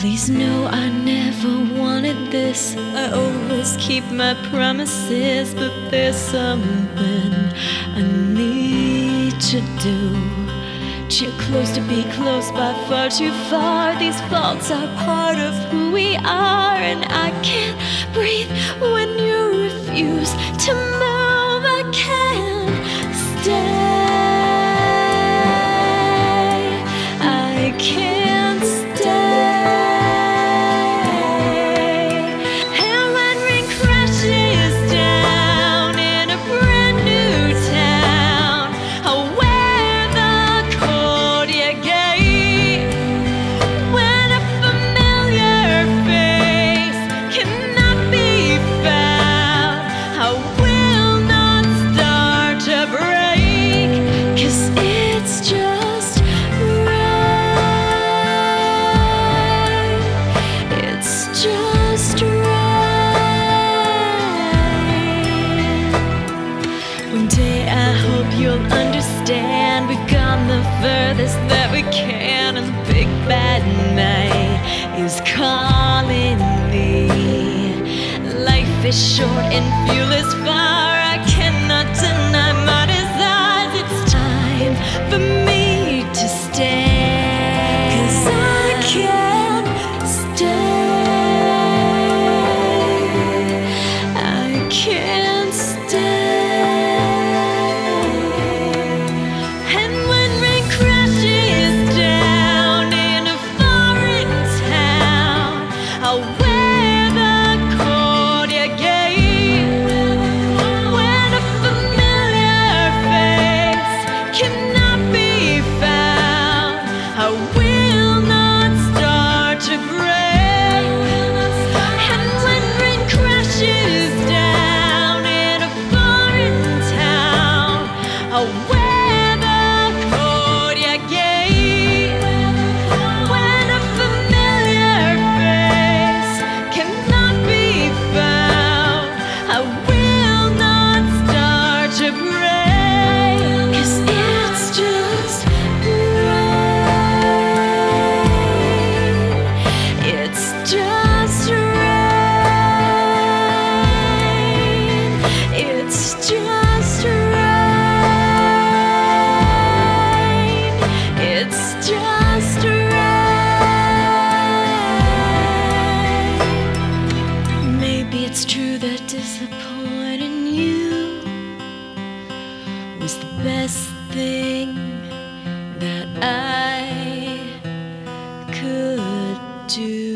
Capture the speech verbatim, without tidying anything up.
Please know I never wanted this. I always keep my promises, but there's something I need to do. Too close to be close, but far too far. These faults are part of who we are, and I can't breathe when you refuse to move. I can't stay. I can't stay. And when rain crashes down in a brand new town, I'll wear the coat you gave. When a familiar face cannot be found, I will not start to break, 'cause it's just just right. One day I hope you'll understand. We've gone the furthest that we can, and Big Bad Night is calling me. Life is short and fuel is far. I cannot deny my desires. It's time for me to stay, 'cause I can't stay. Can't stay. And when rain crashes down in a foreign town, I'll wear the coat you gave. When a familiar face cannot be found, I will not start to break. And when rain crashes down, I'll wear the coat you gave. When a familiar face cannot be found, I will not start to break, 'cause it's just right. It's just right. It's just right. It's just right. Maybe it's true that disappointing you was the best thing that I could do.